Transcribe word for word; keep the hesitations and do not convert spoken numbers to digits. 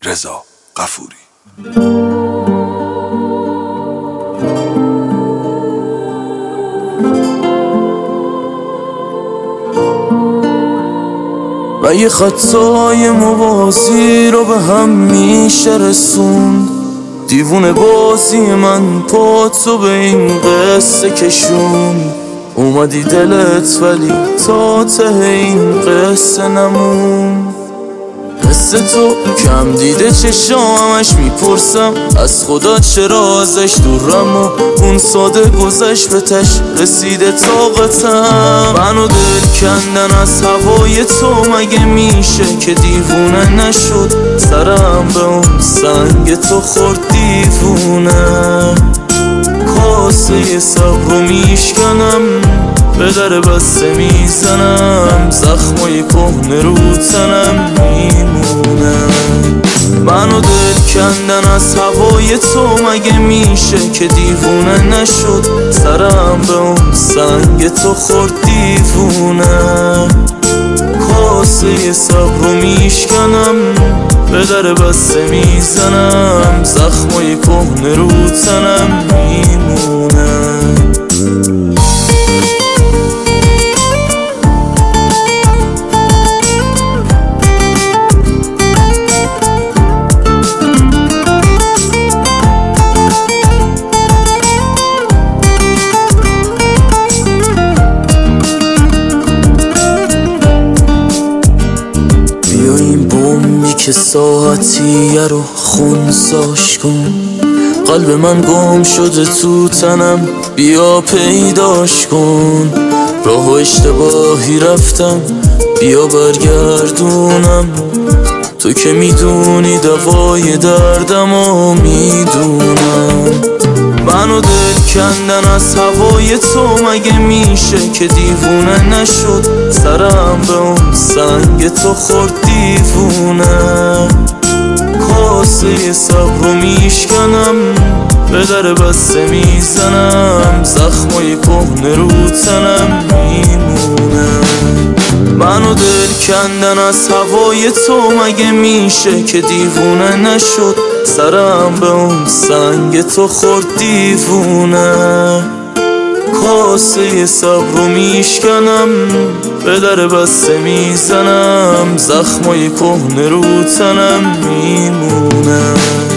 رضا غفوری. و یه خطای موازی رو به هم میشه رسوند، دیوونه بازی من پاتو به این قصه کشون. اومدی دلت ولی تا ته این قصه نمون. قصه تو کم دیده چشامش میپرسم از خدا چرا ازش دورم و اون ساده گذشت به تش رسیده طاقتم. منو دل کندن از هوای تو مگه میشه که دیوونه نشد سرم به اون سنگ تو خورد دیوونه. کاسه صبر رو میشکنم به در بسته میزنم، زخمای کهنه رو تنم میمونه. منو دل کندن از هوای تو مگه میشه که دیوونه نشد سرم به اون سنگ تو خورد دیوونه. کاسه صبر رو میشکنم به در بسته میزنم، زخمای کهنه رو تنم میمونه. که ساعتیه رو خونساش کن، قلب من گم شده تو تنم بیا پیداش کن. راه و اشتباهی رفتم بیا برگردونم، تو که میدونی دوای دردم و میدونم. منو دل کندن از هوای تو مگه میشه که دیوونه نشد سرم به اون سنگ تو خورد دیوونه. کاسه صبر رو میشکنم به در بسته میزنم، زخمای کهنه رو تنم میمونه. منو دل کندن از هوای تو مگه میشه که دیوونه نشد سرم به اون سنگ تو خورد دیوونه. کاسه صبر رو میشکنم به در بسته میزنم، زخمای کهنه رو تنم میمونه.